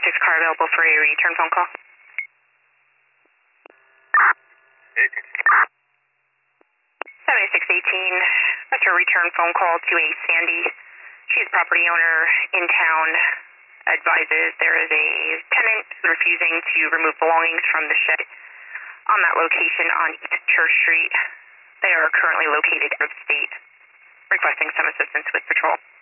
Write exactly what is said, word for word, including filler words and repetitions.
seventy-six car available for a return phone call. seventy-six eighteen, that's a return phone call to a Sandy. She's a property owner in town. Advises there is a tenant refusing to remove belongings from the shed on that location on East Church Street. They are currently located out of state, requesting some assistance with patrol.